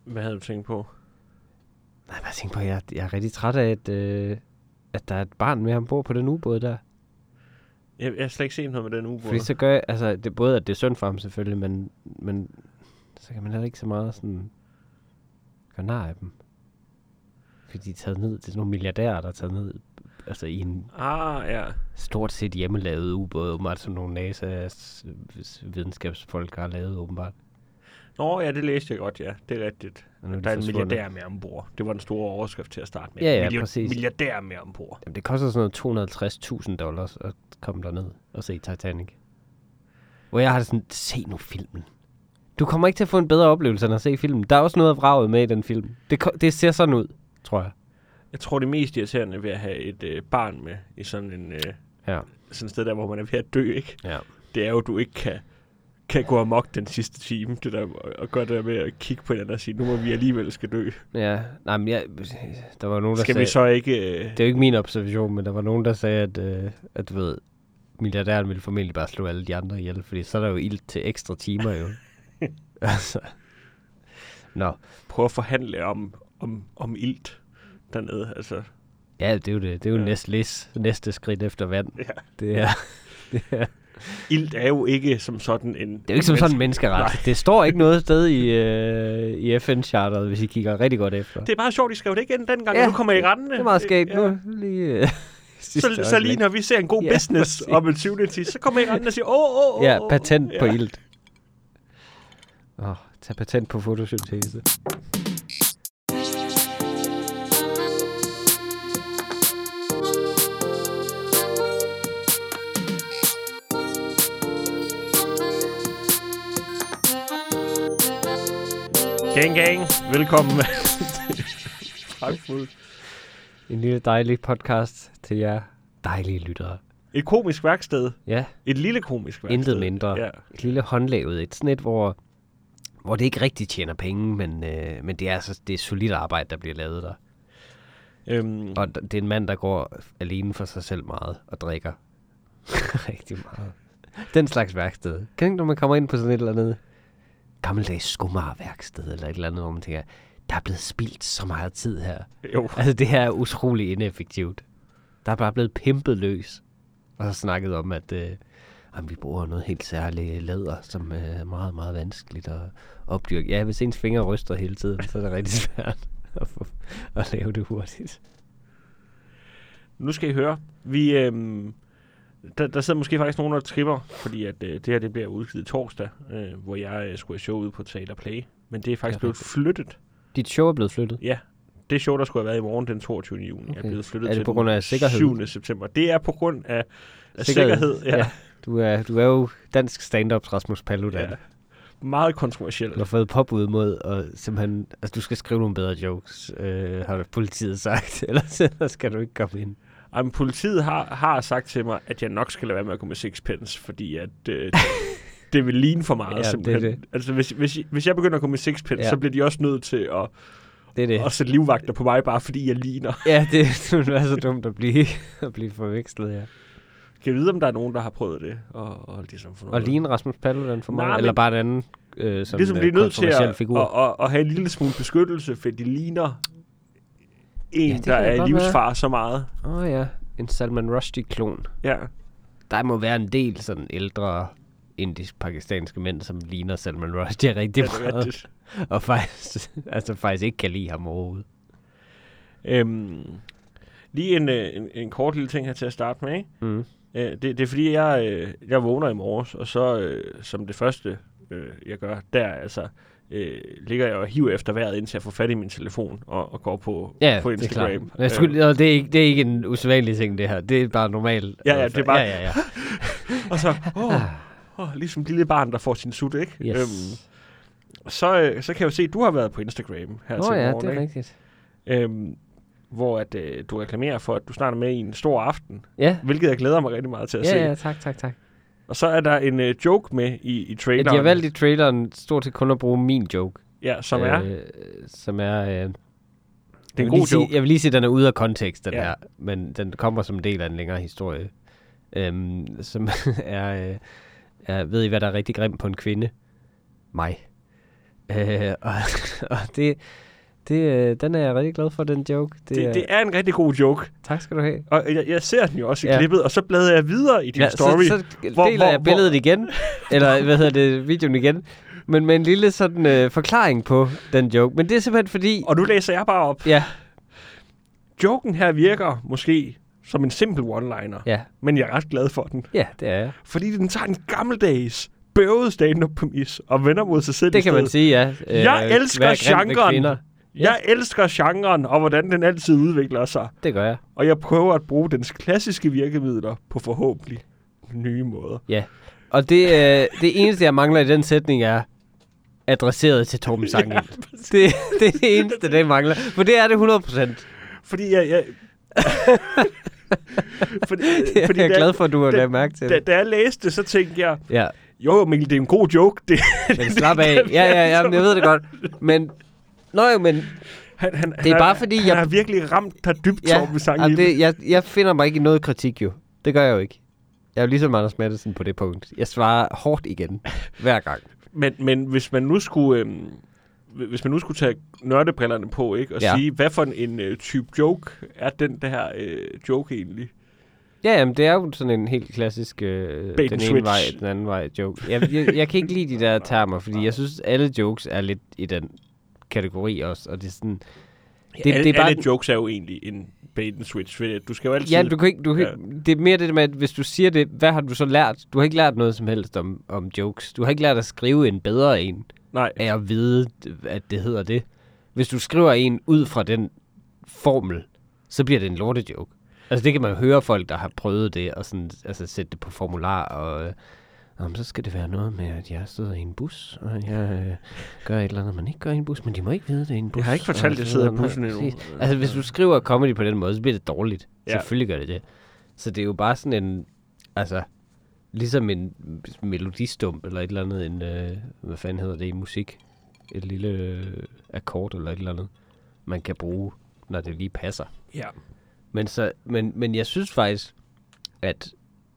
Hvad havde du tænkt på? Nej, jeg tænkte på, at jeg er rigtig træt af, at der er et barn med ombord på den ubåd der. Jeg har slet ikke set noget med den ubåd. Fordi så gør jeg, altså, det, både at det er synd for ham selvfølgelig, men så kan man heller ikke så meget sådan gøre nar af dem. Fordi de er taget ned, det er sådan nogle milliardærer, der er taget ned, altså i en stort set hjemmelavet ubåd, åbenbart som nogle NASA-videnskabsfolk har lavet, åbenbart. Nå ja, det læste jeg godt, ja. Det er rigtigt. Der er en milliardær med ombord. Det var den store overskrift til at starte med. Ja, præcis. Milliardær med ombord. Jamen, det koster sådan noget $250,000 at komme derned og se Titanic. Hvor jeg har sådan, se nu filmen. Du kommer ikke til at få en bedre oplevelse end at se filmen. Der er også noget af vraget med i den film. Det ser sådan ud, tror jeg. Jeg tror, det mest irriterende ved at have et barn med i sådan en sådan et sted der, hvor man er ved at dø, ikke? Ja. Det er jo, at du ikke kan gå amok den sidste time, det der, og gøre det med at kigge på hinanden og sige, nu må vi alligevel skal dø. Ja, nej, men der var nogen, der skal sagde... vi så ikke... Det er jo ikke min observation, men der var nogen, der sagde, at du ved, milliardæren ville formentlig bare slå alle de andre ihjel, fordi så er der jo ilt til ekstra timer jo. Altså. Nå. Prøv at forhandle om ilt dernede, altså. Ja, det er jo det. Det er jo næste skridt efter vand. Ja. Det er... Ilt er jo ikke som sådan en... Det er jo ikke som sådan en menneskeret. Nej. Det står ikke noget sted i FN-charteret, hvis I kigger rigtig godt efter. Det er bare sjovt, I skrev det igen dengang, og nu kommer I rendende. Det er meget skægt. Nu lige... så lige når vi ser en god business opportunity, så kommer I rendende og siger, Ja, patent på ilt. Tag patent på fotosyntese. Gang. Velkommen til en lille dejlig podcast til jer dejlige lyttere. Et komisk værksted. Ja. Et lille komisk værksted. Intet mindre. Ja. Et lille håndlavet. Et sådan et, hvor det ikke rigtig tjener penge, men det er altså det er solidt arbejde, der bliver lavet der. Og det er en mand, der går alene for sig selv meget og drikker rigtig meget. Den slags værksted. Kan når man kommer ind på sådan et eller andet gammeldags skummerværksted eller et eller andet, hvor man tænker, der er blevet spildt så meget tid her. Jo. Altså, det her er utrolig ineffektivt. Der er bare blevet pimpet løs. Og så snakket om, at vi bruger noget helt særligt læder, som er meget, meget vanskeligt at opdyrke. Ja, hvis ens fingre ryster hele tiden, så er det rigtig svært at lave det hurtigt. Nu skal I høre. Vi... Der sidder måske faktisk nogen, der tripper, fordi at det her det bliver udgivet torsdag, hvor jeg skulle have show ude på Teater Play. Men det er faktisk blevet flyttet. Dit show er blevet flyttet? Ja. Det show, der skulle have været i morgen den 22. juni, er blevet flyttet til den 7. september. Det er på grund af sikkerhed. Ja. Du er jo dansk stand-ups Rasmus Paludan. Ja. Meget kontroversielt. Du har fået påbud mod, og simpelthen, altså du skal skrive nogle bedre jokes, har politiet sagt, ellers skal du ikke komme ind. Men politiet har sagt til mig, at jeg nok skal lade være med at gå med sixpence, fordi at det vil ligne for meget. Det. Altså hvis jeg begynder at gå med sixpence, så bliver de også nødt til at sætte livvagter på mig, bare fordi jeg ligner. Ja, det er så dumt at blive forvekslet, ja. Kan jeg vide, om der er nogen, der har prøvet det? Og ligesom og ligne Rasmus Paludan for mig? Eller bare en anden som ligesom de er nødt til at have en lille smule beskyttelse, for de ligner en, der er i livsfare så meget. Ja. En Salman Rushdie-klon. Ja. Der må være en del sådan ældre indisk-pakistanske mænd, som ligner Salman Rushdie rigtig meget. Og faktisk ikke kan lide ham overhovedet. Lige en kort lille ting her til at starte med, ikke? Mm. Det er fordi, jeg vågner i morges, og så som det første, jeg gør, ligger jeg og hiver efter vejret, indtil jeg får fat i min telefon og går på Instagram. Det er ikke en usædvanlig ting, det her. Det er bare normalt. Ja, det er bare... Ja. Og så, ligesom lille barn, der får sin sut, ikke? Yes. Så kan jeg jo se, at du har været på Instagram her til morgen. Ja, det er rigtigt. Hvor at, du reklamerer for, at du snart er med i en stor aften. Ja. Hvilket jeg glæder mig rigtig meget til at se. Ja, tak. Og så er der en joke med i traileren. De har valgt i traileren stort set kun at bruge min joke. Ja, som er? Som er... det er en god joke. Jeg vil lige sige, at den er ude af kontekst, den her. Men den kommer som en del af en længere historie. Som er... ved I, hvad der er rigtig grimt på en kvinde? Mig. Og den er jeg rigtig glad for, den joke. Det er en rigtig god joke. Tak skal du have. Og jeg ser den jo også i klippet, og så bladrer jeg videre i din story. Så deler jeg billedet igen, eller videoen igen, men med en lille sådan forklaring på den joke. Men det er simpelthen fordi... Og nu læser jeg bare op. Ja. Joken her virker måske som en simpel one-liner, men jeg er ret glad for den. Ja, det er jeg. Fordi den tager en gammeldags, bøvet stand-up-præmis og vender mod sig selv. Det kan man sige, ja. Jeg elsker genren. Jeg elsker genren, og hvordan den altid udvikler sig. Det gør jeg. Og jeg prøver at bruge dens klassiske virkemidler på forhåbentlig nye måder. Ja, og det eneste, jeg mangler i den sætning, er adresseret til Torben Sange. Ja, det er det eneste, det mangler. For det er det 100%. Fordi jeg jeg er glad for, at du har lagt mærke til det. Da jeg læste det, så tænkte jeg, jo Mikkel, det er en god joke. Men slap af. Ja, jeg ved det godt. Men... men det er bare fordi, han har virkelig ramt dig dybt, Torben Sange. Jeg finder mig ikke i noget kritik, jo. Det gør jeg jo ikke. Jeg er jo ligesom Anders Matthesen på det punkt. Jeg svarer hårdt igen, hver gang. Men hvis man nu skulle... Hvis man nu skulle tage nørdebrillerne på, ikke, og sige, hvad for en type joke er den der joke egentlig? Ja, jamen, det er jo sådan en helt klassisk den ene vej, den anden vej joke. Jeg kan ikke lide de der termer, fordi jeg synes, alle jokes er lidt i den kategori også, og det er sådan... Det er bare alle jokes er jo egentlig en bait and switch, for du skal jo altid... Ja, du kan ikke, det er mere det med, at hvis du siger det, hvad har du så lært? Du har ikke lært noget som helst om jokes. Du har ikke lært at skrive en bedre en. Nej. Af at vide, at det hedder det. Hvis du skriver en ud fra den formel, så bliver det en lortejoke. Altså det kan man høre folk, der har prøvet det, og sådan, altså sætte det på formular, og så skal det være noget med, at jeg sidder i en bus, og jeg gør et eller andet, man ikke gør i en bus, men de må ikke vide, det er en bus. Jeg har ikke fortalt, at jeg sidder i bussen endnu. Altså hvis du skriver comedy på den måde, så bliver det dårligt. Ja. Selvfølgelig gør det. Så det er jo bare sådan en, altså... Ligesom en melodistump, eller et eller andet, hvad fanden hedder det i musik? Et lille akkord, eller et eller andet, man kan bruge, når det lige passer. Ja. Men jeg synes faktisk, at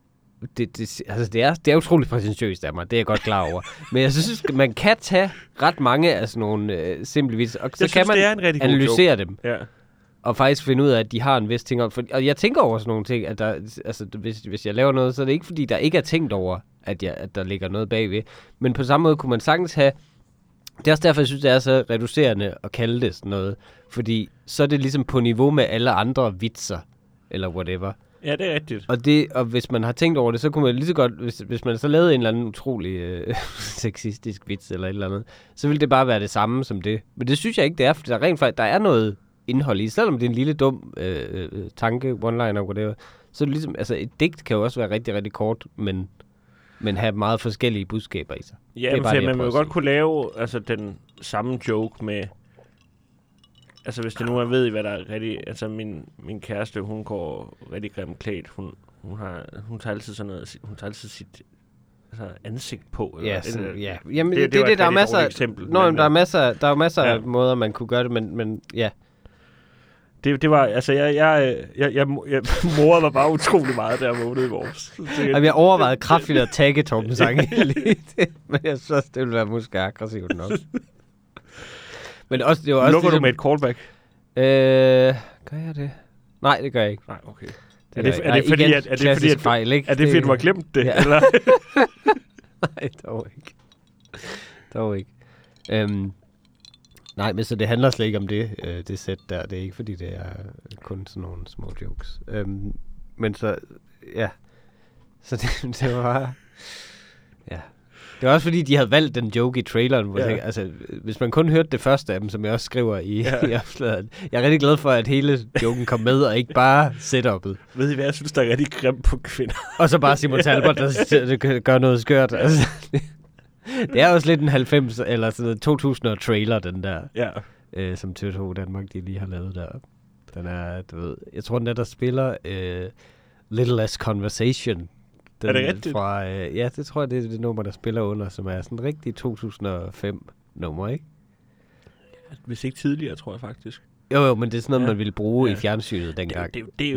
det er utroligt præsentøst af mig, det er jeg godt klar over. Men jeg synes, man kan tage ret mange af sådan nogle simple vis, og så kan man analysere dem. Ja. Og faktisk finde ud af, at de har en vis ting. Og jeg tænker over sådan nogle ting, at der, altså, hvis jeg laver noget, så er det ikke, fordi der ikke er tænkt over, at der ligger noget bagved. Men på samme måde kunne man sagtens have... Det er også derfor, jeg synes, det er så reducerende at kalde det sådan noget. Fordi så er det ligesom på niveau med alle andre vitser, eller whatever. Ja, det er rigtigt. Og hvis man har tænkt over det, så kunne man lige så godt... Hvis man så lavede en eller anden utrolig sexistisk vits, eller et eller andet, så ville det bare være det samme som det. Men det synes jeg ikke, det er, fordi der rent faktisk... Der er noget indhold i, selvom det er en lille dum tanke, one-liner, whatever, så er det ligesom, altså et digt kan jo også være rigtig, rigtig kort, men have meget forskellige budskaber i sig. Ja, men man må jo godt kunne lave altså den samme joke med, altså hvis det nu er ved, hvad der er rigtig, altså min kæreste, hun går rigtig grimt klædt, hun tager altid sådan noget, hun tager altid sit ansigt på. Ja, ja. Jamen, det der er masser eksempel, der er masser af måder, man kunne gøre det, men ja. Det var, altså, jeg morede mig bare utrolig meget, da jeg vågnede i morges. Jamen, jeg overvejede kraftigt at tagge Torben Sange men jeg synes, det ville være måske aggressivt nok. Men også, det var også lukker du med et callback? Gør jeg det? Nej, det gør jeg ikke. Nej, okay. Er det fordi, du har glemt det? Ja. Eller? Nej, dog ikke. Nej, men så det handler slet ikke om det sæt der. Det er ikke, fordi det er kun sådan nogle små jokes. Men så, ja. Så det var... Ja. Det var også fordi, de havde valgt den joke i traileren. Hvor jeg, altså, hvis man kun hørte det første af dem, som jeg også skriver i opslaget. Jeg er rigtig glad for, at hele joken kom med, og ikke bare setup'et. Ved I hvad, jeg synes, der er rigtig grimt på kvinder. Og så bare Simon Talbot, der gør noget skørt. Altså, det er også lidt en 90 eller sådan 2000'er trailer, den der. Ja. Som TV2 Danmark, de lige har lavet der. Den er, du ved, jeg tror, den der spiller Little Less Conversation. Den er det rigtigt? Fra, ja, det tror jeg, det er det nummer, der spiller under, som er sådan rigtig 2005 nummer, ikke? Hvis ikke tidligere, tror jeg faktisk. Jo, men det er sådan noget, man ville bruge i fjernsynet dengang.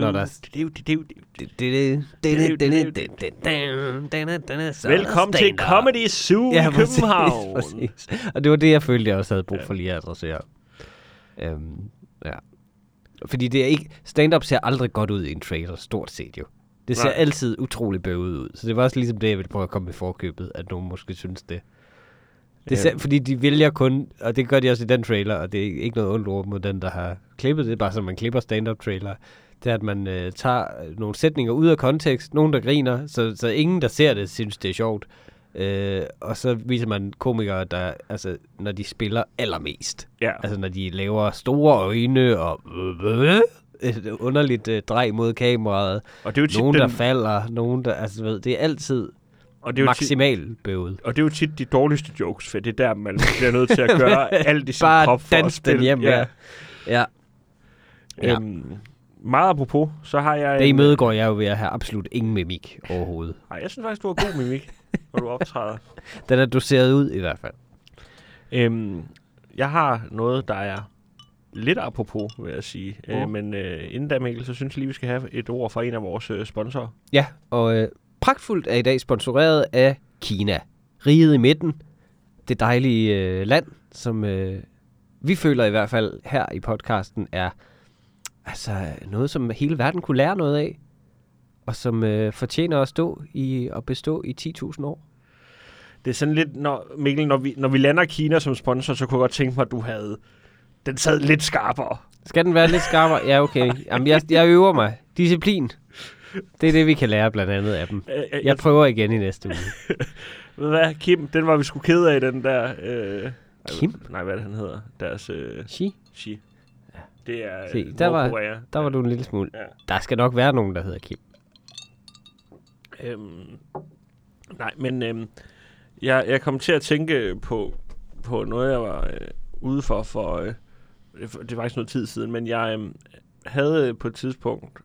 Velkommen til Comedy Zoo i København. Præcis. Og det var det, jeg følte, jeg også havde brug for lige at adressere. Ja. Fordi det er ikke... Stand-up ser aldrig godt ud i en trailer, stort set jo. Det ser altid utrolig bøvet ud. Så det var også ligesom det, jeg ville prøve at komme i forkøbet, at nogen måske synes det. Fordi de vælger kun, og det gør de også i den trailer, og det er ikke noget ondt ord mod den, der har klippet det, bare som man klipper stand-up trailer, det er, at man tager nogle sætninger ud af kontekst, nogen der griner, så ingen, der ser det, synes det er sjovt. Og så viser man komikere, der, altså, når de spiller allermest. Ja. Altså, når de laver store øjne og et underligt drej mod kameraet. Og det er jo tit nogen, der falder, nogen, der, altså, ved, det er altid... Og det er maksimalt bøvet. Og det er jo tit de dårligste jokes, for det er der, man bliver nødt til at gøre alt i sin krop for at spille. Den hjem, ja. Meget apropos, så har jeg... Det imødegår jeg jo ved at have absolut ingen mimik overhovedet. Nej, jeg synes faktisk, du har god mimik, når du optræder. Den er doseret ud i hvert fald. Jeg har noget, der er lidt apropos, vil jeg sige. Men inden da, Mikkel, så synes jeg lige, vi skal have et ord fra en af vores sponsorer. Ja, og... Pragtfuldt er i dag sponsoreret af Kina. Riget i midten. Det dejlige land, som vi føler i hvert fald her i podcasten er altså noget, som hele verden kunne lære noget af. Og som fortjener at bestå i 10.000 år. Det er sådan lidt, Mikkel, når vi lander Kina som sponsor, så kunne jeg godt tænke mig, at du havde... Den sad lidt skarpere. Skal den være lidt skarpere? Ja, okay. Jamen, jeg øver mig. Disciplin. Det er det, vi kan lære blandt andet af dem. Jeg prøver igen i næste uge. Ved du hvad, Kim, den var vi sgu ked af, den der... Kim? Nej, hvad han hedder? Deres... Xi? Xi. Ja. Det er se, der var du en lille smule. Ja. Der skal nok være nogen, der hedder Kim. Nej, men jeg kom til at tænke på noget, jeg var ude for det er faktisk noget tid siden, men jeg havde på et tidspunkt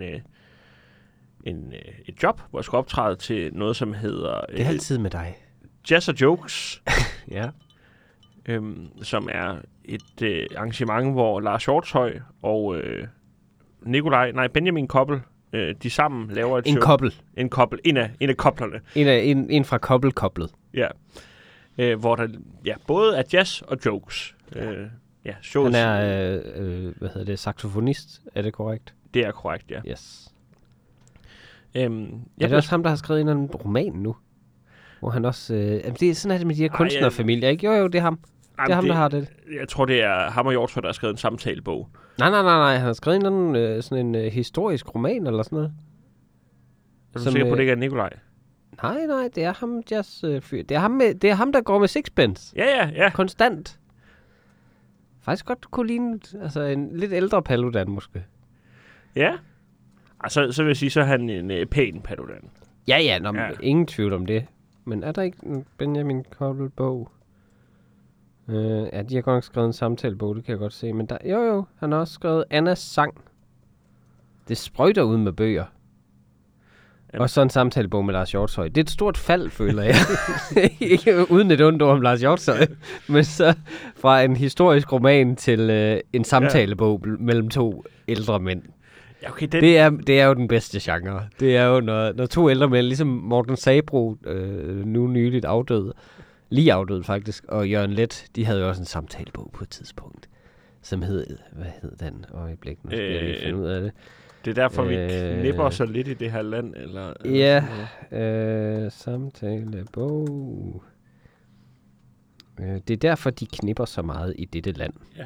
et job, hvor jeg skulle optræde til noget, som hedder... Det er altid med dig. Jazz og Jokes. Ja. Som er et arrangement, hvor Lars Hjortshøj og Benjamin Koppel, de sammen laver et show. En koppel. En af koblerne. En fra kobbelkoblet. Ja. Hvor der både er jazz og jokes. Han er, saxofonist, er det korrekt? Det er korrekt, ja. Yes. Er det også ham, der har skrevet en roman nu? Hvor han også... det er sådan, at med de her kunstnerfamilier, ikke? Jo, det er ham. Det er ham, der har det. Jeg tror, det er ham og Hjortshøj, der har skrevet en samtalebog. Nej. Han har skrevet sådan en historisk roman eller sådan noget. Er du sikker på, det ikke er Nikolaj? Nej, det er ham, jazzfyr. Det er ham, der går med sixpence. Ja. Konstant. Faktisk godt kunne ligne en lidt ældre Paludan, måske. Ja. Altså, så vil jeg sige, så er han en pæn Paludan. Ja. Ingen tvivl om det. Men er der ikke en Benjamin Koppel-bog? De har godt nok skrevet en samtalebog, det kan jeg godt se. Men jo, han har også skrevet Annas sang. Det sprøjter ud med bøger. Jamen. Og så en samtalebog med Lars Hjortshøj. Det er et stort fald, føler jeg. Ikke uden et ondt ord om Lars Hjortshøj. Men så fra en historisk roman til en samtalebog mellem to ældre mænd. Ja, okay, det er jo den bedste genre. Det er jo, når to ældre mænd, ligesom Morten Sabroe, nu nyligt afdød, lige afdød faktisk, og Jørgen Leth, de havde jo også en samtalebog på et tidspunkt, som hed, hvad hed den? Øjeblik, nu skal jeg lige finde ud af det. Det er derfor, vi knipper så lidt i det her land, eller? Ja, samtalebog. Det er derfor, de knipper så meget i dette land. Ja.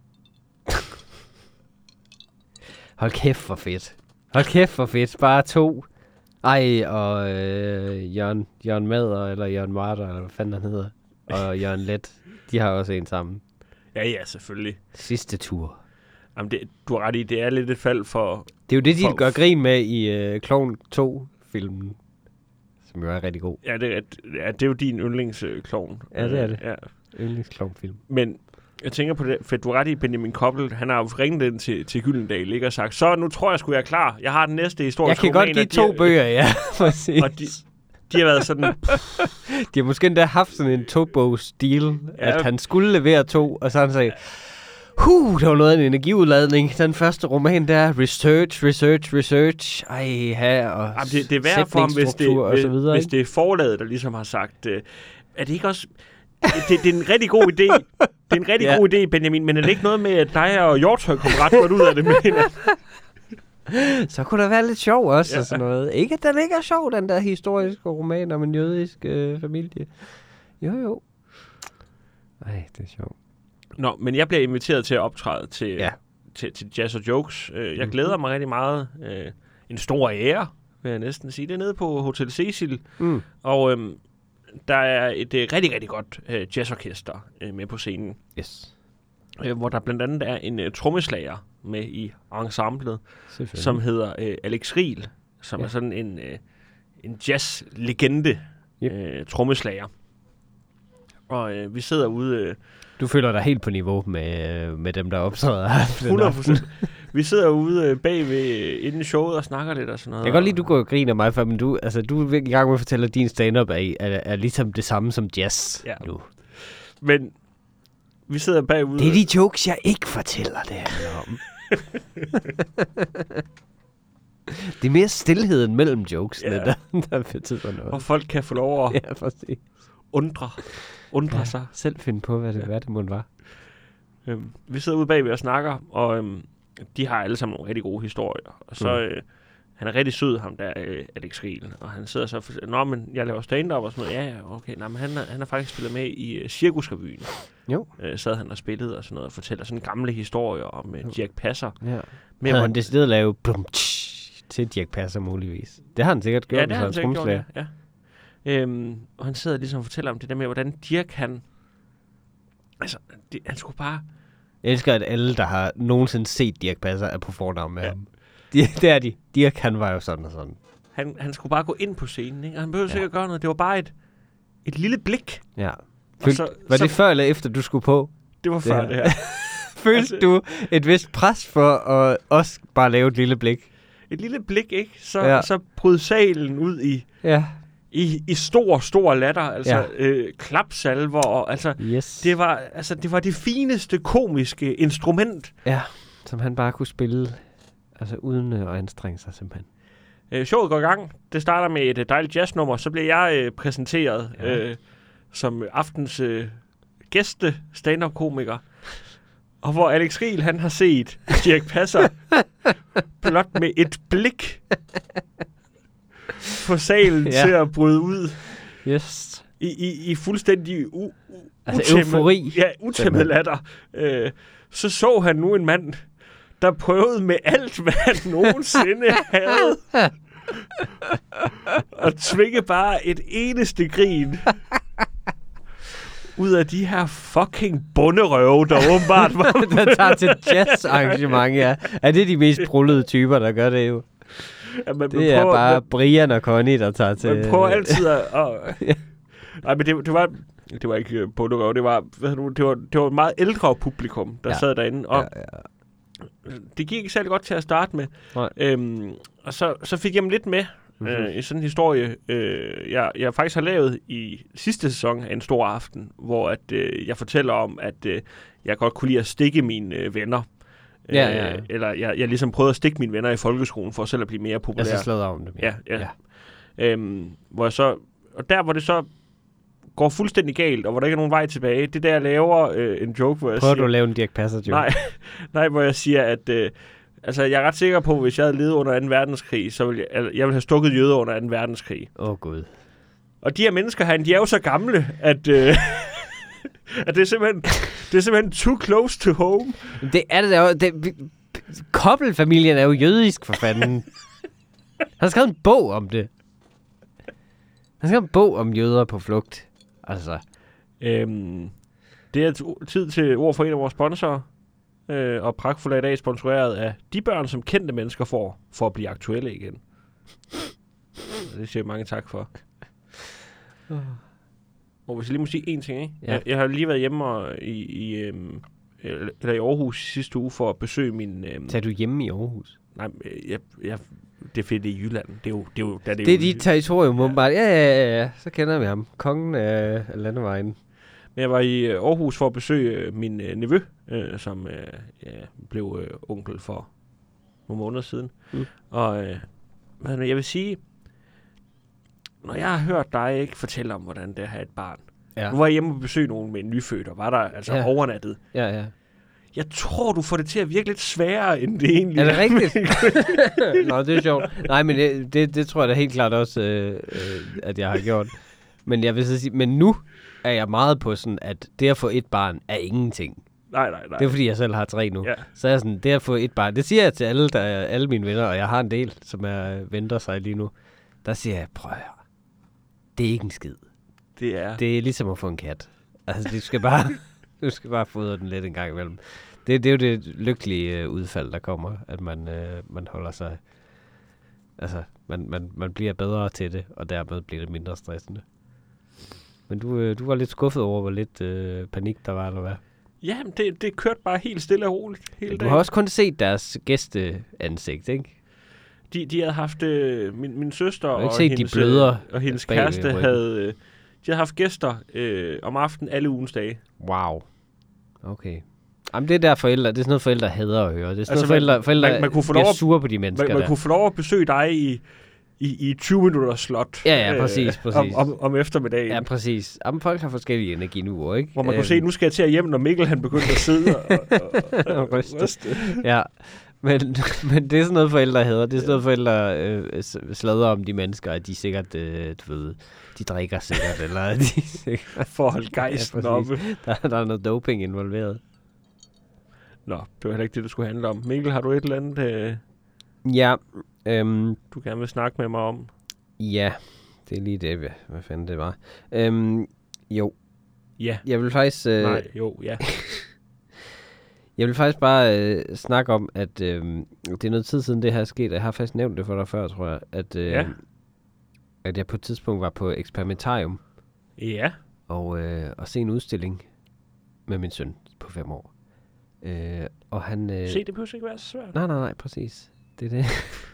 Hold kæft for fedt. Bare to. Og Jørgen Mader, eller Jørgen Marder, eller hvad fanden han hedder. Og Jørgen Leth, de har også en sammen. Ja, selvfølgelig. Sidste tur. Jamen, du har ret i, det er lidt et fald for... Det er jo det, de gør grin med i Klovn 2-filmen, som jo er rigtig god. Ja, det er jo din yndlingsklovn. Ja, det er det. Ja. Yndlingsklovnfilm. Men jeg tænker på det, for du har ret i, Benjamin Koppel, han har jo ringet ind til Gyldendal, ikke, og sagt, så nu tror jeg, jeg er klar. Jeg har den næste historiske roman. Jeg kan godt give 2 bøger, ja. Præcis. Og de har været sådan... De har måske endda haft sådan en 2-bogs-stil, at han skulle levere 2, og så han sagde... Der var noget af en energiudladning. Den første roman der, research. Ej, her og jamen, det er værd for ham, hvis det er forlaget, der ligesom har sagt, er det ikke også... Det er en rigtig god idé. Det er en rigtig god idé, Benjamin, men er det ikke noget med, at dig og Hjortøj kom ret godt ud af det med hinanden? Så kunne der være lidt sjov også, og sådan noget. Ikke, den ikke er sjov, den der historiske roman om en jødisk familie. Jo. Ej, det er sjovt. Nå, men jeg bliver inviteret til at optræde til Jazz og Jokes. Jeg glæder mig rigtig meget. En stor ære, vil jeg næsten sige. Det er nede på Hotel Cecil. Og der er et rigtig, rigtig godt jazzorkester med på scenen. Yes. Hvor der blandt andet er en trommeslager med i ensemblet, som hedder Alex Riel, som er sådan en jazz-legende trommeslager. Og vi sidder ude... Du føler dig helt på niveau med dem, der optræder her. 100%. Vi sidder ude bagved inden showet og snakker lidt og sådan noget. Jeg kan godt lide, at du går og griner mig for, men du er i gang med at fortælle, at din stand-up er ligesom det samme som jazz nu. Men vi sidder bagude... Det er de jokes, jeg ikke fortæller det her om. Det er mere stilheden mellem jokesene, der betyder noget. Og folk kan få lov at undre sig. Selv finde på, hvad det måtte var. Vi sidder ude bagved og snakker, og de har alle sammen nogle rigtig gode historier. Og så, han er rigtig sød, ham der, Alex Riel. Og han sidder så og fortæller, men jeg laver stand-up og sådan noget. Ja, okay. Men han har faktisk spillet med i Cirkusrevyen. Jo. Sad han og spillede og sådan noget, og fortæller sådan gamle historier om Dirch Passer. Ja. Havde han decideret at lave til Dirch Passer muligvis? Det har han sikkert gjort. Ja, det har han sikkert gjort, ja. Og han sidder ligesom og fortæller om det der med, hvordan Dirch han skulle bare... Jeg elsker, at alle, der har nogensinde set Dirch Passer, er på fornavn med ham. Det er de. Dirch, han var jo sådan og sådan. Han skulle bare gå ind på scenen, ikke? Og han behøvede sikkert gøre noget. Det var bare et lille blik. Ja. Var det før eller efter, du skulle på? Det var før det her. Følte du et vist pres for at også bare lave et lille blik? Et lille blik, ikke? Så brød salen ud i stor latter, altså klapsalver, og altså det var det fineste komiske instrument. Ja, som han bare kunne spille, altså uden at anstrenge sig simpelthen. Showet går i gang. Det starter med et dejligt jazznummer, så bliver jeg præsenteret som aftens gæste stand-up-komiker. Og hvor Alex Riel, han har set Dirch Passer blot med et blik på salen til at bryde ud. Yes. I fuldstændig eufori. Ja, utæmmet latter. Så han nu en mand, der prøvede med alt, hvad han nogensinde havde, at tvinge bare et eneste grin ud af de her fucking bunderøve, der åbenbart var der tager til jazz-arrangement, ja. Er det de mest brullede typer, der gør det jo? Ja, det er bare Brian og Connie, der tager til... Man prøver altid at... Nej, men det var ikke bunderøve, det var et meget ældre publikum, der sad derinde, og det gik ikke særlig godt til at starte med. Og så fik jeg dem lidt med i sådan en historie, jeg faktisk har lavet i sidste sæson af En Stor Aften, hvor at, jeg fortæller om, at jeg godt kunne lide at stikke mine venner. Eller jeg ligesom prøvede at stikke mine venner i folkeskolen, for selv at blive mere populær. Jeg så slået om dem. Hvor jeg så, og der hvor det så går fuldstændig galt, og hvor der ikke er nogen vej tilbage, det der jeg laver en joke, hvor jeg prøver du at lave en Dirch Passer joke? Nej, hvor jeg siger, at altså, jeg er ret sikker på, at hvis jeg havde levet under 2. verdenskrig, så ville jeg ville have stukket jøder under 2. verdenskrig. Gud. Og de her mennesker herinde, de er jo så gamle, at at det er simpelthen too close to home. Det er det jo. Koppelfamilien er jo jødisk, for fanden. Han har skrevet en bog om det. Han skrev en bog om jøder på flugt. Altså. Det er tid til ord for en af vores sponsorer. Og Pragtfuld er i dag sponsoreret af de børn, som kendte mennesker får, for at blive aktuelle igen. Det siger jeg mange tak for. Og hvis jeg lige må sige en ting, ikke? Ja. Jeg har lige været hjemme i Aarhus sidste uge for at besøge min... Tager du hjemme i Aarhus? Nej, det er fedt, det er i Jylland. Det er dit territorium, åbenbart. Ja. Så kender vi ham. Kongen af landevejen. Men jeg var i Aarhus for at besøge min nevø, som blev onkel for nogle måneder siden. Og jeg vil sige, når jeg har hørt dig ikke fortælle om, hvordan det er at have et barn. Ja. Nu var jeg hjemme og besøge nogen med en nyfødt, og var der altså overnattet. Ja. Jeg tror, du får det til at virke lidt sværere, end det egentlig er. Er det rigtigt? Nå, det er sjovt. Nej, men det tror jeg da helt klart også, at jeg har gjort. Men jeg vil så sige, men nu er jeg meget på sådan, at det at få et barn er ingenting. Nej. Det er fordi, jeg selv har 3 nu. Ja. Så er jeg sådan, det at få et barn, det siger jeg til alle mine venner, og jeg har en del, som venter sig lige nu. Der siger jeg, prøv at høre. Det er ikke en skid. Det er ligesom at få en kat. Altså, du skal bare fodre den lidt en gang imellem. Det er jo det lykkelige udfald, der kommer, at man holder sig... Altså, man bliver bedre til det, og dermed bliver det mindre stressende. Men du var lidt skuffet over, hvor lidt panik der var, eller hvad? Ja, det kørte bare helt stille og roligt hele dagen. Du har også kun set deres gæsteansigt, ikke? De havde haft... min søster og hendes kæreste havde... de havde haft gæster om aftenen alle ugens dage. Wow. Okay. Jamen, det er der forældre. Det er sådan noget, forældre hader at høre. Det er sådan noget, forældre man kunne bliver sure på de mennesker man kunne få lov at besøge dig i 20 minutter slot. Ja, præcis. Om eftermiddagen. Ja, præcis. Jamen, folk har forskellige energiniveauer, ikke? Hvor man kunne se, nu skal jeg til at hjem, når Mikkel han begyndte at sidde og ryste. Ja, men det er sådan noget, forældre hader. Det er sådan noget, forældre sladrer om de mennesker, at de sikkert, de drikker sikkert, eller de sikkert... For at holde gejsten oppe. Der er noget doping involveret. Nå, det var heller ikke det, det skulle handle om. Mikkel, har du et eller andet... Ja. Du gerne vil snakke med mig om? Ja, det er lige det. Hvad fanden det var? Jo. Ja. Jeg vil faktisk... Nej, jo, ja. Jeg vil faktisk bare snakke om, at det er noget tid siden, det her er sket. Jeg har faktisk nævnt det for dig før, tror jeg. At jeg på et tidspunkt var på Experimentarium. Ja. Og se en udstilling med min søn på 5 år. Og han... Se, det behøver ikke være så svært. Nej, præcis. Det er det.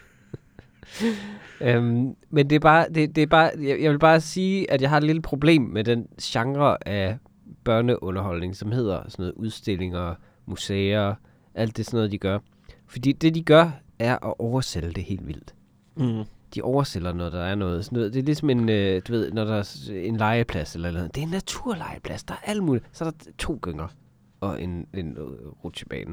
Men det er bare, jeg vil bare sige, at jeg har et lille problem med den genre af børneunderholdning, som hedder sådan noget udstillinger, museer, alt det sådan noget, de gør. Fordi det, de gør, er at oversælge det helt vildt. Mm. De oversælger, når der er noget. Sådan noget. Det er ligesom en, du ved, når der er en legeplads eller noget. Det er en naturlegeplads. Der er alt muligt. Så er der 2 gynger og en rutsjebane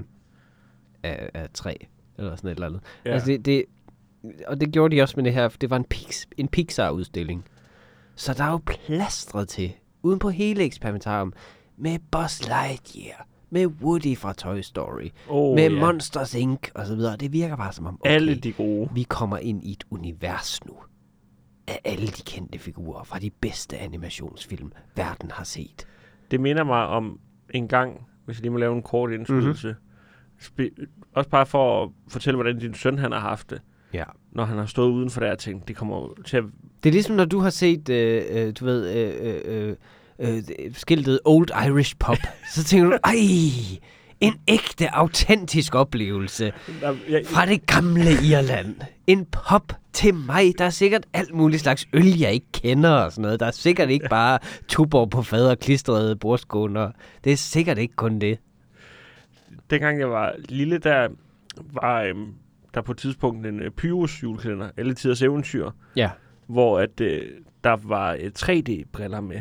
af træ eller sådan et eller andet. Ja. Altså og det gjorde de også med det her, for det var en Pixar-udstilling. Så der er jo plastret til, uden på hele Experimentarium, med Buzz Lightyear, med Woody fra Toy Story, med Monsters Inc. og så videre. Det virker bare som om, okay, alle de gode. Vi kommer ind i et univers nu af alle de kendte figurer fra de bedste animationsfilm, verden har set. Det minder mig om en gang, hvis jeg lige må lave en kort indskydelse. Også bare for at fortælle, hvordan din søn han har haft det. Ja. Når han har stået uden for der og tænkt, det kommer til at... Det er ligesom, når du har set, du ved, skiltet Old Irish Pub. Så tænker du, en ægte, autentisk oplevelse fra det gamle Irland. En pub til mig. Der er sikkert alt muligt slags øl, jeg ikke kender og sådan noget. Der er sikkert ikke bare Tuborg på fader og klistrede bordskåner. Det er sikkert ikke kun det. Dengang jeg var lille, der var der på et tidspunkt en Pyrus julekalender, Alle Tiders Eventyr, hvor at der var 3D-briller med,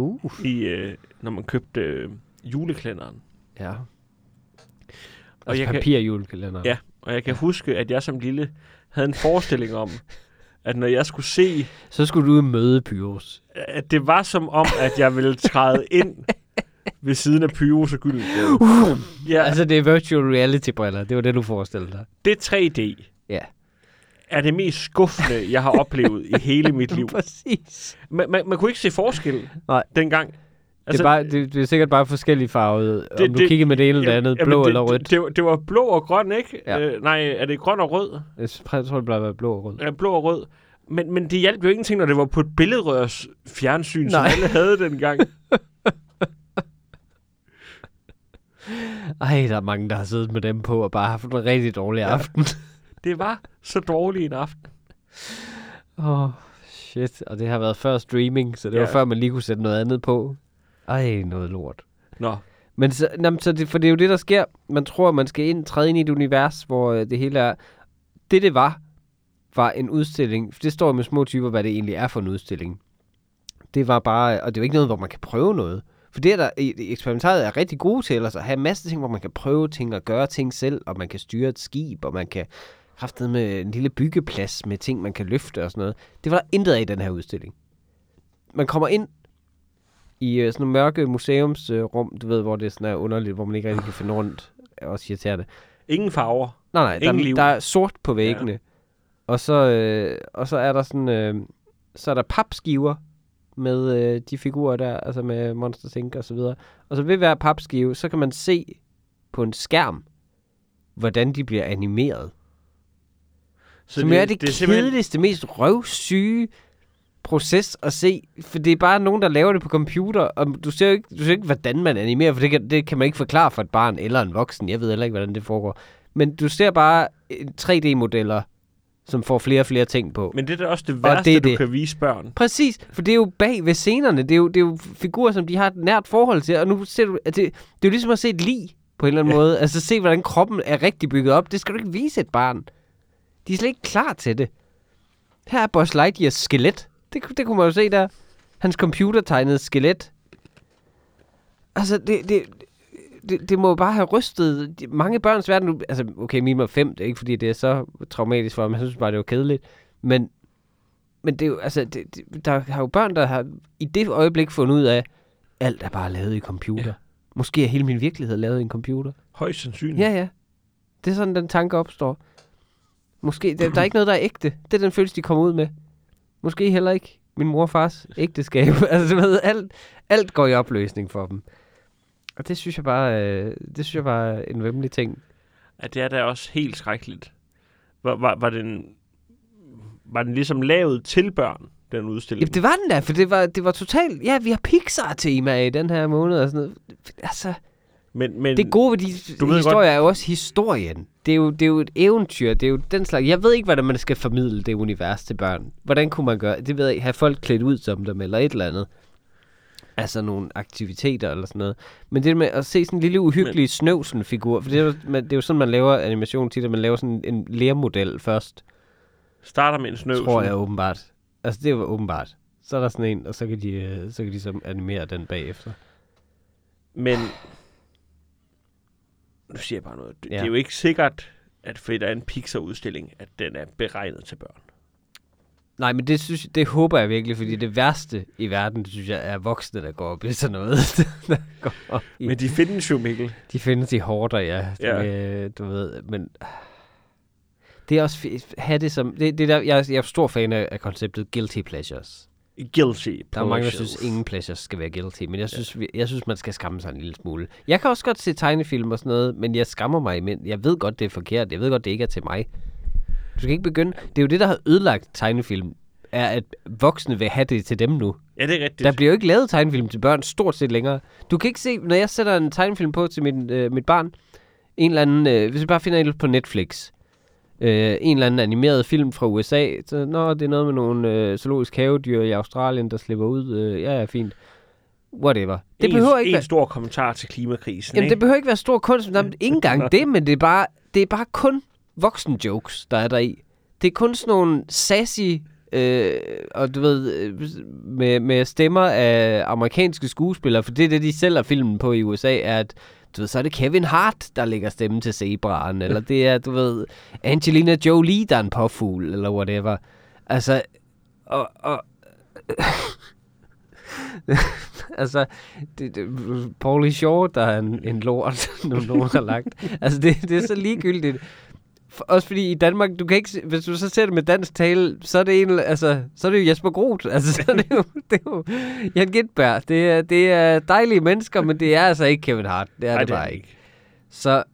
når man købte julekalenderen. Ja. Og altså papirjulekalenderen. Ja, og jeg kan huske, at jeg som lille havde en forestilling om, at når jeg skulle se... Så skulle du møde Pyrus. At det var som om, at jeg ville træde ind ved siden af Pyrus og Gyldengrød. Ja. Altså det er virtual reality-briller, det var det, du forestillede dig. Det 3D er det mest skuffende, jeg har oplevet i hele mit liv. Præcis. Man kunne ikke se forskel dengang. Altså, det er sikkert bare forskellige farver, om du kigger med det ene eller det andet, blå eller rødt. Det var blå og grøn, ikke? Ja. Nej, er det grøn og rød? Jeg tror, det bare var blå og rød. Ja, blå og rød. Men det hjalp jo ingenting, når det var på et billedrørs fjernsyn, som alle havde dengang. Der er mange, der har siddet med dem på og bare haft en rigtig dårlig aften. Det var så dårlig en aften. Shit. Og det har været før streaming, så det var før, man lige kunne sætte noget andet på. Noget lort. Nå. Men for det er jo det, der sker. Man tror, man skal træde ind i et univers, hvor det hele er... Det var en udstilling. Det står med små typer, hvad det egentlig er for en udstilling. Det var bare... Og det er jo ikke noget, hvor man kan prøve noget. For det, der eksperimentariet er rigtig gode til, altså at have en masse ting, hvor man kan prøve ting og gøre ting selv, og man kan styre et skib, og man kan have med en lille byggeplads med ting, man kan løfte og sådan noget. Det var der intet af i den her udstilling. Man kommer ind i sådan nogle mørke museumsrum, du ved, hvor det sådan er underligt, hvor man ikke rigtig kan finde rundt, også irriterende. Ingen farver. Nej, der er sort på væggene. Ja. Og så er der sådan, så er der papskiver med de figurer der, altså med Monsters Inc. og så videre. Og så ved hver papskive, så kan man se på en skærm, hvordan de bliver animeret. Som er det kedeligste, mest røvsyge proces at se, for det er bare nogen, der laver det på computer, og du ser ikke, hvordan man animerer, for det kan man ikke forklare for et barn eller en voksen. Jeg ved heller ikke, hvordan det foregår. Men du ser bare 3D-modeller, som får flere og flere ting på. Men det er da også det værste, du kan vise børn. Præcis, for det er jo bag ved scenerne. Det er jo figurer, som de har et nært forhold til, og nu ser du, at det er jo ligesom at se et lig på en eller anden måde. Altså se, hvordan kroppen er rigtig bygget op. Det skal du ikke vise et barn. De er slet ikke klar til det. Her er Buzz Lightyears skelet. Det kunne man jo se der. Hans computertegnede skelet. Altså, det må jo bare have rystet mange børns verden. Altså, okay, min var 5, det er ikke fordi, det er så traumatisk for ham. Jeg synes bare, det var kedeligt. Men det er jo, altså, der har jo børn, der har i det øjeblik fundet ud af, alt er bare lavet i computer. Ja. Måske er hele min virkelighed lavet i en computer. Højst sandsynligt. Ja. Det er sådan, den tanke opstår. Måske, der er ikke noget, der er ægte. Det er den følelse, de kommer ud med. Måske heller ikke min mor og fars ægteskab. Altså, du ved, alt går i opløsning for dem. Og det synes jeg bare er en væmmelig ting. Ja, det er da også helt skrækkeligt. Var den ligesom lavet til børn, den udstilling? Ja, det var den da, for det var totalt... Ja, vi har Pixar-tema i den her måned og sådan noget. Altså... Men det gode ved de historier er jo også historien. Det er jo et eventyr. Det er jo den slags... Jeg ved ikke, hvordan man skal formidle det univers til børn. Hvordan kunne man gøre... Det ved jeg ikke. Have folk klædt ud som dem, eller et eller andet. Altså nogle aktiviteter eller sådan noget. Men det med at se sådan en lille uhyggelig snøvsen-figur, for det er jo sådan, man laver animation til, at man laver sådan en lermodel først. Starter med en snøvsen. Tror jeg åbenbart. Altså det var åbenbart. Så er der sådan en, og så kan de så animere den bagefter. Men... Nu siger jeg bare noget. Det er jo ikke sikkert, at fordi der er en Pixar-udstilling, at den er beregnet til børn. Nej, men det håber jeg virkelig, fordi det værste i verden, det synes jeg, er voksne, der går op i sådan noget. Men de findes jo, Mikkel. De findes i horder, ja. Du ved, men... Det er også... Have det som... Det der, jeg er stor fan af konceptet guilty pleasures. Guilty. Der er mange, der synes, ingen pleasures skal være guilty, men jeg synes, man skal skamme sig en lille smule. Jeg kan også godt se tegnefilm og sådan noget, men jeg skammer mig imens. Jeg ved godt, det er forkert. Jeg ved godt, det ikke er til mig. Du skal ikke begynde. Det er jo det, der har ødelagt tegnefilm, er, at voksne vil have det til dem nu. Ja, det er rigtigt. Der bliver jo ikke lavet tegnefilm til børn stort set længere. Du kan ikke se, når jeg sætter en tegnefilm på til mit barn, en eller anden, hvis jeg bare finder en på Netflix, en eller anden animeret film fra USA, så det er noget med nogle zoologiske havedyr i Australien, der slipper ud. Ja, fint. Whatever. Det behøver ikke en stor kommentar til klimakrisen. Jamen, det behøver ikke være stor kunst. Ikke engang det, men det er bare kun voksen jokes, der er der i. Det er kun sådan nogle sassy, og du ved, med stemmer af amerikanske skuespillere, for det er det, de sælger filmen på i USA, er at du ved, så er det Kevin Hart, der lægger stemme til zebraen, eller det er, du ved, Angelina Jolie, der er en påfugl, eller whatever. Altså, altså, Pauly Shore, der er en lort, nogen har lagt. Altså, det er så ligegyldigt. Også fordi i Danmark, du kan ikke, hvis du så ser det med dansk tale, så er det så er det jo Jesper Groth. Altså, så er det er jo Jan Gintberg. Det er dejlige mennesker, men det er altså ikke Kevin Hart. Det er det bare ikke. Så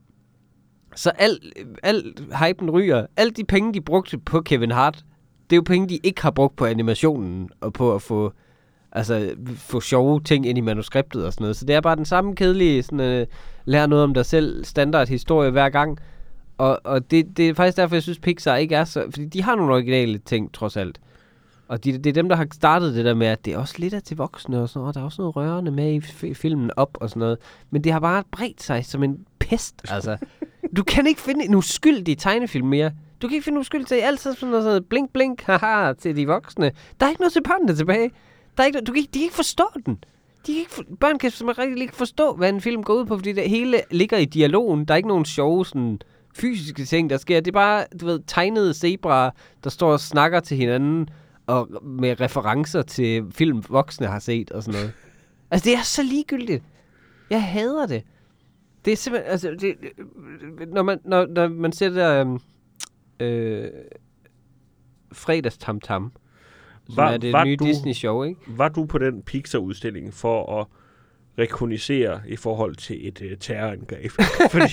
alt hypen ryger. Alle de penge, de brugte på Kevin Hart, det er jo penge, de ikke har brugt på animationen, og på at få sjove ting ind i manuskriptet og sådan noget. Så det er bare den samme kedelige, sådan, lære noget om dig selv, standardhistorie hver gang. Og det er faktisk derfor, jeg synes, Pixar ikke er så... Fordi de har nogle originale ting, trods alt. Og det er dem, der har startet det der med, at det er også lidt af til voksne og sådan noget. Der er også noget rørende med i filmen op og sådan noget. Men det har bare bredt sig som en pest, altså. Du kan ikke finde en uskyldig tegnefilm mere. Du kan ikke finde en uskyldig til altid sådan noget blink, blink, haha, til de voksne. Der er ikke noget til børnene tilbage. Der er ikke, de kan ikke forstå den. Børn kan som rigtig ikke forstå, hvad en film går ud på, fordi det hele ligger i dialogen. Der er ikke nogen sjove sådan, fysiske ting, der sker. Det er bare, du ved, tegnede zebraer, der står og snakker til hinanden, og med referencer til film, voksne har set og sådan noget. Altså, det er så ligegyldigt. Jeg hader det. Det er simpelthen, altså, når man ser det der fredagstamtam, som er det nye Disney-show, ikke? Var du på den Pixar-udstilling for at rekognoscere i forhold til et terrorangreb? Fordi...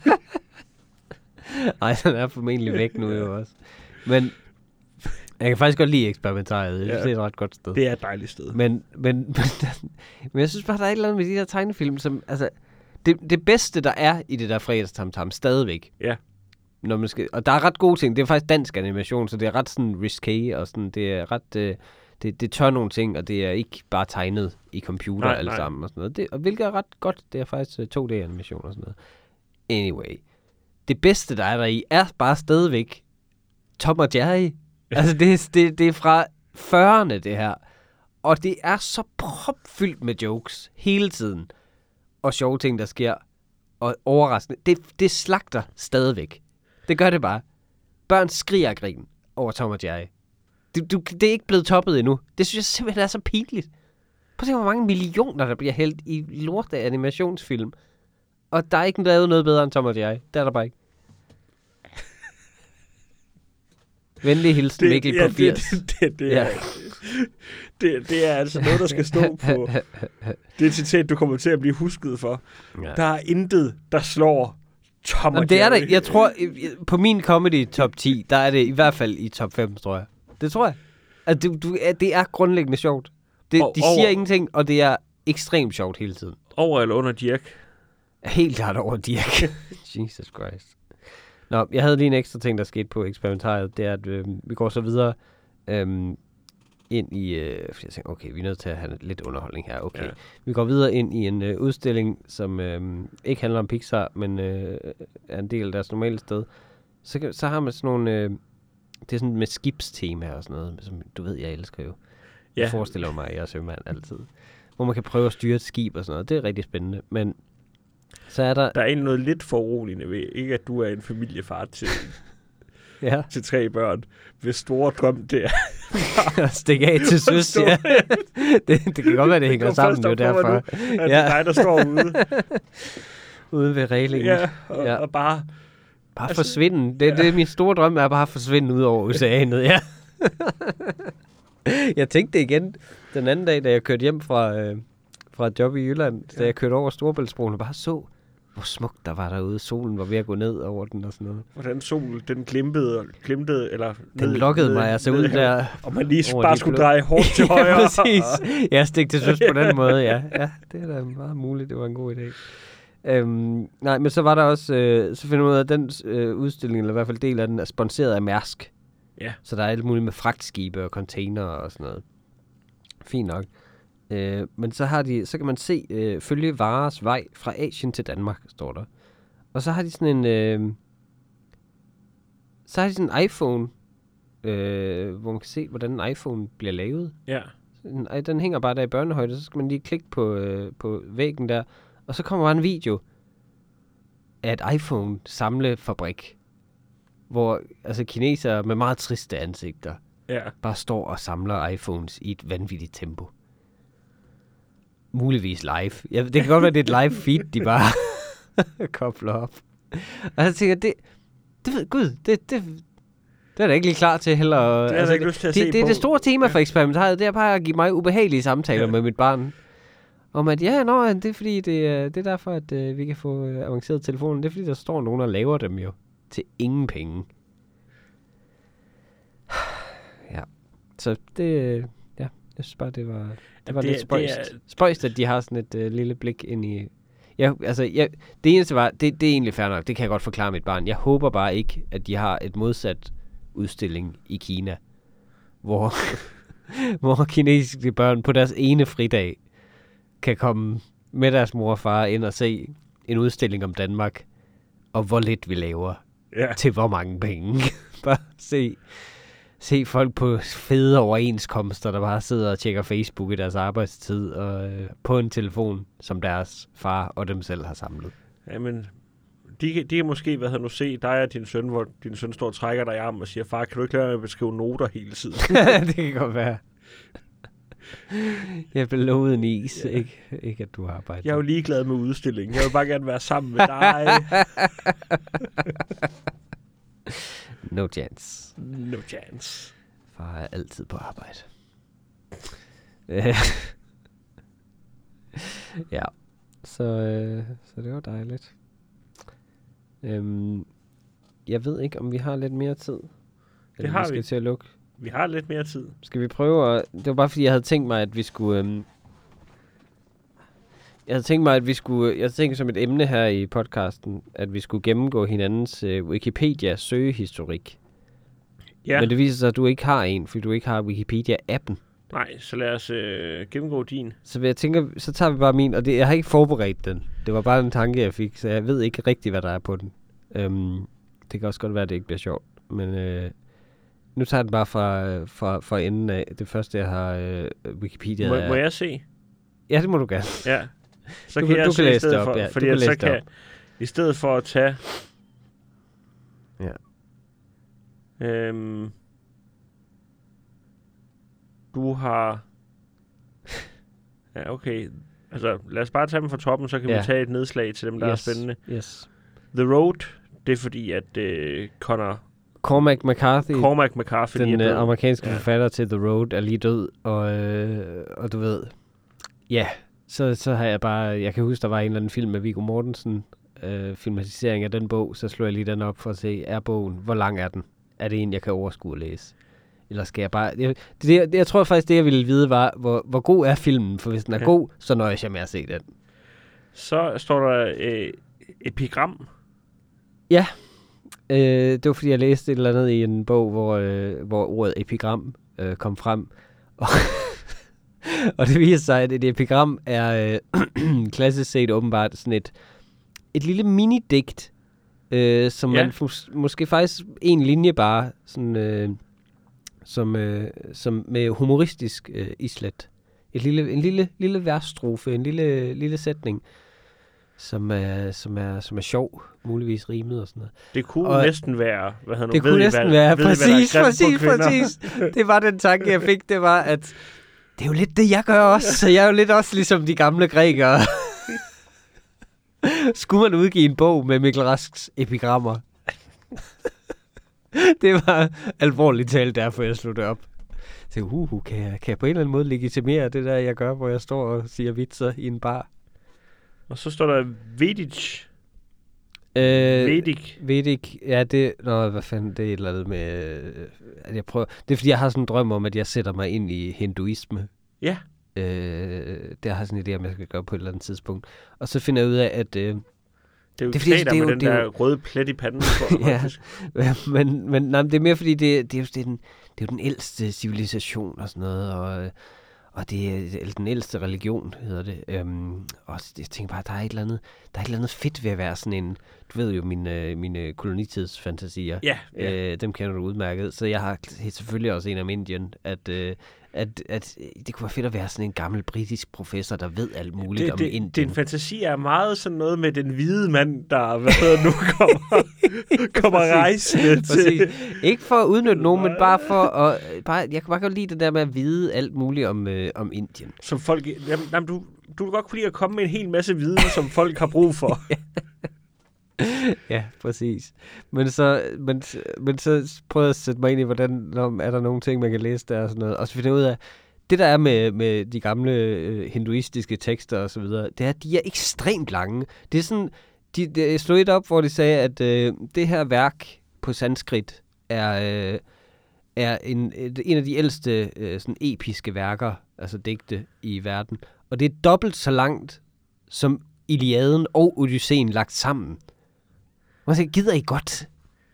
Nej, den er formentlig væk nu jo også. Men jeg kan faktisk godt lide eksperimentariet. Jeg synes, det er et ret godt sted. Det er et dejligt sted. Men jeg synes bare, der er et eller andet med de der tegnefilm, som... Altså, det bedste, der er i det der fredagstamtam, stadigvæk. Ja. Når man skal, og der er ret gode ting. Det er faktisk dansk animation, så det er ret sådan risqué, og sådan, det er ret... Det tør nogle ting, og det er ikke bare tegnet i computer alle sammen og sådan noget. Og hvilket er ret godt. Det er faktisk 2D-animation og sådan noget. Anyway. Det bedste, der er der i, er bare stadigvæk Tom og Jerry. Altså, det er fra 40'erne, det her. Og det er så propfyldt med jokes hele tiden. Og sjove ting, der sker. Og overraskende. Det slagter stadigvæk. Det gør det bare. Børn skriger af grin over Tom og Jerry. Det er ikke blevet toppet endnu. Det synes jeg simpelthen er så pinligt. Prøv at se, hvor mange millioner, der bliver hældt i lort af animationsfilm. Og der er ikke lavet noget bedre end Tom og Jerry. Det er der bare ikke. Venlig hilsen, Mikkel på 80. Det er altså noget, der skal stå på det citat, du kommer til at blive husket for. Ja. Der er intet, der slår Tom og Jerry. Det er det. Jeg tror, på min comedy top 10, der er det i hvert fald i top 5, tror jeg. Det tror jeg. Altså, det er grundlæggende sjovt. De siger ingenting, og det er ekstremt sjovt hele tiden. Over eller under Dirk? Helt klart over Dirk. Jesus Christ. Nå, jeg havde lige en ekstra ting, der skete på eksperimentariet. Det er, at vi går så videre ind i... jeg tænker, okay, vi er nødt til at have lidt underholdning her. Okay. Ja. Vi går videre ind i en udstilling, som ikke handler om Pixar, men er en del af deres normale sted. Så har man sådan nogle... det er sådan med skibstema og sådan noget, som du ved, jeg elsker jo. Ja. Jeg forestiller mig, at jeg er sømand altid. Hvor man kan prøve at styre et skib og sådan noget. Det er rigtig spændende, men så er der... Der er egentlig noget lidt foruroligende ved, ikke at du er en familiefar til, til 3 børn, hvis store drøm det er... at stikke af til søs, ja. det kan godt være, det hænger sammen jo derfor. At det er dig, der står ude. Ude ved reglingen. Ja, og bare... Bare forsvinde. Det er min store drøm, er bare at forsvinde ud over oceanet, ja. Jeg tænkte det igen den anden dag, da jeg kørte hjem fra et job i Jylland, da jeg kørte over Storebæltsbroen og bare så, hvor smukt der var derude. Solen var ved at gå ned over den og sådan noget. Hvordan solen, den glimtede, eller... Den lokkede mig altså ud der. Og man lige bare skulle dreje hårdt til højre. Ja, præcis. Jeg stik til søs på den måde, ja. Ja, det er da meget muligt, det var en god idé. Nej, men så var der også, så finder man ud af, at den udstilling, eller i hvert fald del af den, er sponsoreret af Mærsk. Ja. Så der er alt muligt med fragtskibe og container og sådan noget. Fint nok. Men så kan man se, følge varers vej fra Asien til Danmark, står der. Og så har de sådan en, en iPhone, hvor man kan se, hvordan en iPhone bliver lavet. Ja. Den hænger bare der i børnehøjde, så skal man lige klikke på væggen der, og så kommer bare en video af et iPhone-samlefabrik, hvor altså kinesere med meget triste ansigter bare står og samler iPhones i et vanvittigt tempo. Muligvis live. Ja, det kan godt være, det er et live feed, de bare kobler op. Og jeg tænker, det er da ikke lige klar til heller. Det er altså, ikke lyst til at se på. Det er det store tema for eksperimentariet. Det er bare at give mig ubehagelige samtaler med mit barn. Om at, det er fordi, det er derfor, at vi kan få avanceret telefonen. Det er fordi, der står nogen og laver dem jo til ingen penge. Ja. Så det, jeg synes bare, det var lidt spøjst. Spøjst, at de har sådan et lille blik ind i... Ja, altså, det eneste var, det er egentlig fair nok. Det kan jeg godt forklare mit barn. Jeg håber bare ikke, at de har et modsat udstilling i Kina, hvor hvor kinesiske børn på deres ene fridag kan komme med deres mor og far ind og se en udstilling om Danmark, og hvor lidt vi laver til hvor mange penge. Bare se folk på fede overenskomster, der bare sidder og tjekker Facebook i deres arbejdstid, og på en telefon, som deres far og dem selv har samlet. Jamen, de kan måske, se dig og din søn, hvor din søn står og trækker dig i armen og siger, far, kan du ikke lade mig beskrive noter hele tiden? Det kan godt være. Jeg blev lovet en is, ikke at du har arbejdet. Jeg er jo ligeglad med udstillingen. Jeg vil bare gerne være sammen med dig. No chance. No chance. Far er altid på arbejde. Ja, så det var dejligt. Jeg ved ikke, om vi har lidt mere tid. Det har vi. Skal til at lukke. Vi har lidt mere tid. Skal vi prøve at... Det var bare fordi, jeg havde tænkt mig, at vi skulle... Jeg havde tænkt som et emne her i podcasten, at vi skulle gennemgå hinandens Wikipedia-søgehistorik. Ja. Men det viser sig, at du ikke har en, fordi du ikke har Wikipedia-appen. Nej, så lad os gennemgå din. Så jeg tænker, så tager vi bare min, og jeg har ikke forberedt den. Det var bare en tanke, jeg fik, så jeg ved ikke rigtig, hvad der er på den. Det kan også godt være, at det ikke bliver sjovt. Men nu tager jeg den bare fra enden af. Det første, jeg har Wikipedia... Må jeg se? Ja, det må du gerne. Ja. Så kan jeg læse det op, fordi så kan i stedet for at tage... Ja. Du har... Ja, okay. Altså, lad os bare tage dem fra toppen, så kan vi tage et nedslag til dem, der er spændende. Yes. The Road, det er fordi, at Cormac McCarthy, den amerikanske forfatter til The Road, er lige død, og du ved... Ja, så har jeg bare... Jeg kan huske, der var en eller anden film med Viggo Mortensen, filmatisering af den bog, så slår jeg lige den op for at se, er bogen, hvor lang er den? Er det en, jeg kan overskue at læse? Eller skal jeg bare... Jeg tror faktisk, det jeg ville vide var, hvor god er filmen, for hvis den er god, så nøjes jeg med at se den. Så står der epigram. Ja, det var fordi, jeg læste et eller andet i en bog, hvor ordet epigram kom frem. Og det viser sig, at et epigram er klassisk set åbenbart sådan et lille mini-digt, som man måske faktisk en linje bare, sådan, som med humoristisk islet. En lille versstrofe, en lille sætning, som er sjov, muligvis rimet og sådan noget. Det kunne næsten være, præcis. Det var den tanke, jeg fik, det var, at det er jo lidt det, jeg gør også, så jeg er jo lidt også ligesom de gamle grækere. Skulle man udgive en bog med Mikkel Rasks epigrammer? Det var alvorligt talt, derfor jeg slog det op. Så kan jeg på en eller anden måde legitimere det der, jeg gør, hvor jeg står og siger vitser i en bar? Og så står der Vedic. Vedic, ja, hvad fanden, det er et eller andet med, at jeg prøver, det er fordi, jeg har sådan en drøm om, at jeg sætter mig ind i hinduisme. Ja. Det har sådan en idé, om jeg skal gøre på et eller andet tidspunkt. Og så finder jeg ud af, at... det er jo det med den der røde plet i panden. Ja, men det er mere fordi, det er jo den ældste civilisation og sådan noget, og det er den ældste religion, hedder det. Og jeg tænker bare, der er et eller andet fedt ved at være sådan en... Du ved jo mine kolonitidsfantasier. Ja. Dem kender du udmærket. Så jeg har selvfølgelig også en om Indien, at det kunne være fedt at være sådan en gammel britisk professor, der ved alt muligt om Indien. Din fantasi er meget sådan noget med den hvide mand, der nu kommer rejsende til. Ikke for at udnytte nogen, men bare for at... jeg kan bare godt lide det der med at vide alt muligt om Indien. Som folk... Jamen, du vil godt kunne lide at komme med en hel masse viden, som folk har brug for. Ja, præcis. Men så prøver jeg at sætte mig ind i, hvordan er der nogle ting, man kan læse der og sådan noget. Og så finder jeg ud af, det der er med de gamle hinduistiske tekster og så videre, det er, at de er ekstremt lange. Det er sådan, jeg slog et op, hvor de sagde, at det her værk på sanskrit er en af de ældste sådan episke værker, altså digte i verden. Og det er dobbelt så langt som Iliaden og Odysseen lagt sammen. Man siger, gider I godt?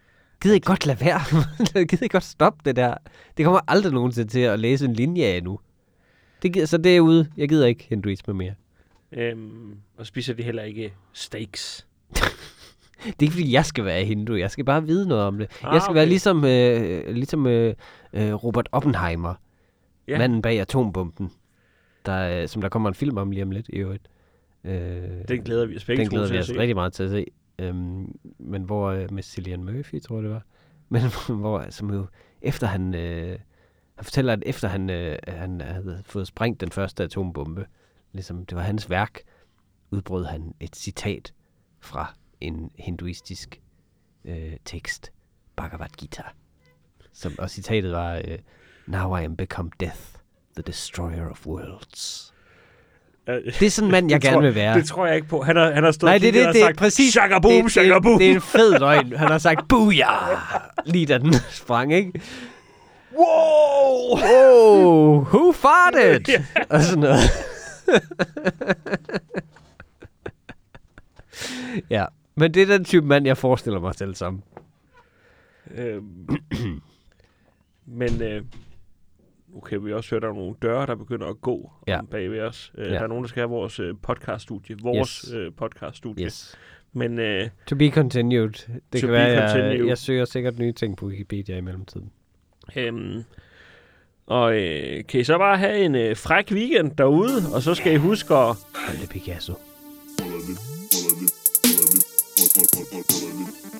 Gider ikke godt lade være? Gider ikke godt stoppe det der? Det kommer aldrig nogensinde til at læse en linje af nu. Så det er ude. Jeg gider ikke hinduisme mere. Og spiser de heller ikke steaks? Det er ikke, fordi jeg skal være hindu. Jeg skal bare vide noget om det. Jeg skal være ligesom Robert Oppenheimer. Ja. Manden bag atombomben. Som der kommer en film om lige om lidt, i øvrigt. Den glæder vi os begge to til at se. Rigtig meget til at se. Men hvor med Cillian Murphy, tror jeg det var. Men hvor, som jo, efter han fortæller, at efter han havde fået sprængt den første atombombe, ligesom det var hans værk, udbrød han et citat fra en hinduistisk tekst, Bhagavad Gita. Og citatet var, Now I am become death, the destroyer of worlds. Det er sådan en mand, jeg gerne vil være. Det tror jeg ikke på. Han har stået og sagt, præcis, shaka boom, shaka boom. Det er en fed løgn. Han har sagt, booyah, lige da den sprang, ikke? Wow! Who farted? Yeah. Og sådan noget. Ja, men det er den type mand, jeg forestiller mig selv som. Men nu kan vi også høre, der er nogle døre, der begynder at gå bag ved os. Der er nogen, der skal have vores podcaststudie. Podcaststudie. Yes. Men, to be continued. Det kan være, jeg søger sikkert nye ting på Wikipedia i mellemtiden. Kan I så bare have en fræk weekend derude, og så skal I huske at... Hold det Picasso.